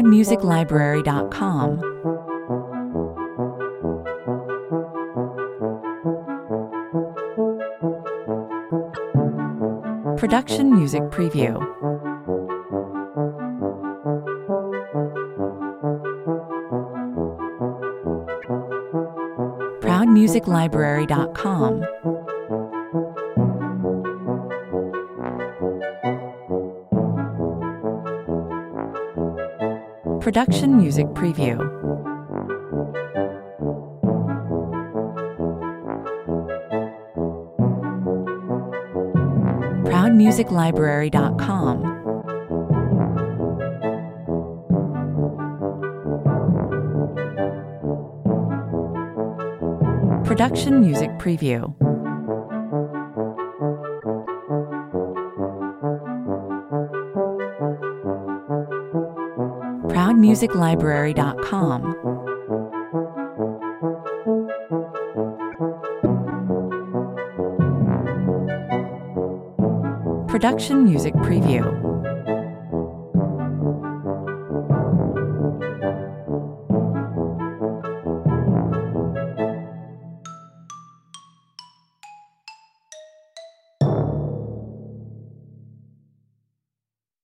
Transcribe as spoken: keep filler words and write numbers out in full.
proud music library dot com. Production Music Preview. proud music library dot com. Production Music Preview. proud music library dot com. Production Music Preview. proud music library dot com. Production Music Preview.